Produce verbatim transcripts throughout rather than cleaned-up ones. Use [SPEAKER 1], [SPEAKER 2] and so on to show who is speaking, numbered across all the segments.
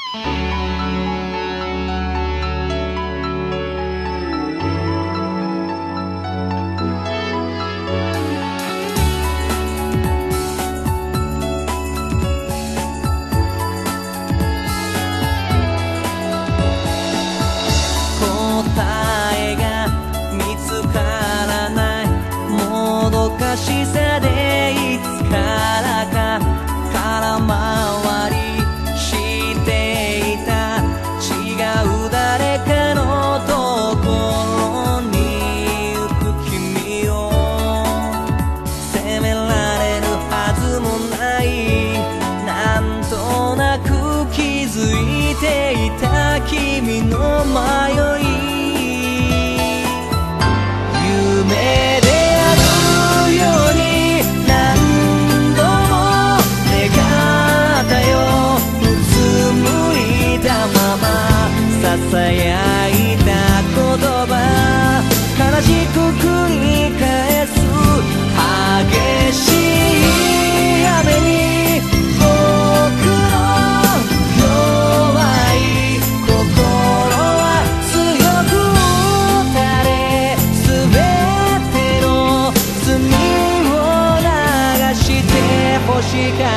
[SPEAKER 1] しさでいつからか空回りしていた違う誰かのところに行く君を責められるはずもない、なんとなく気づいていた君の迷い、夢でささやいた言葉悲しく繰り返す激しい雨に僕の弱い心は強く打たれ、全ての罪を流して欲しかった。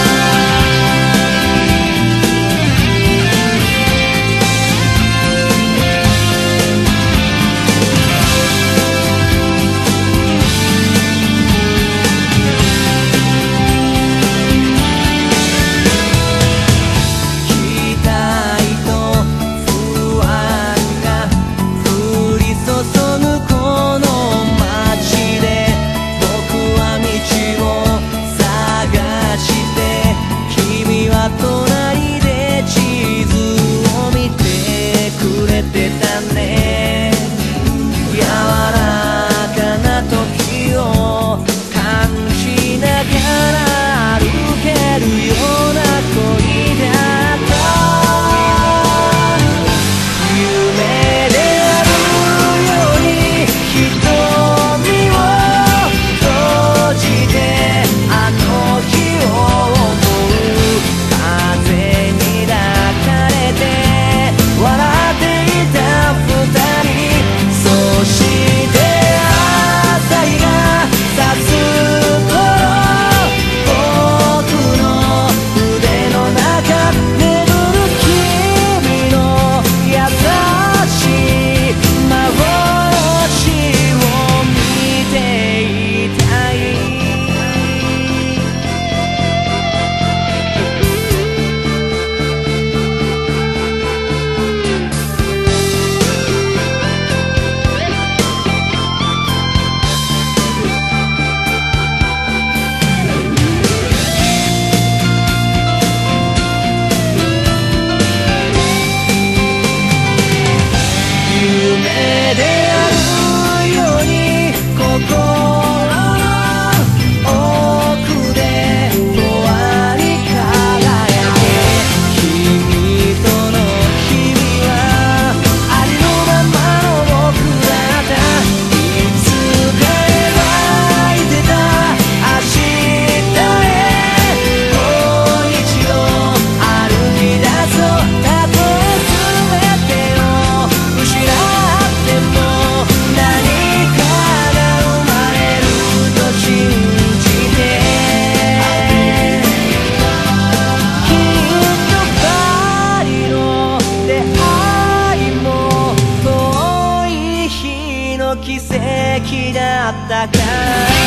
[SPEAKER 1] 隣で地図を見てくれてたね、柔らかな時を感じながら歩けるような恋だった。夢であるように瞳を閉じてあの日を奇跡だったか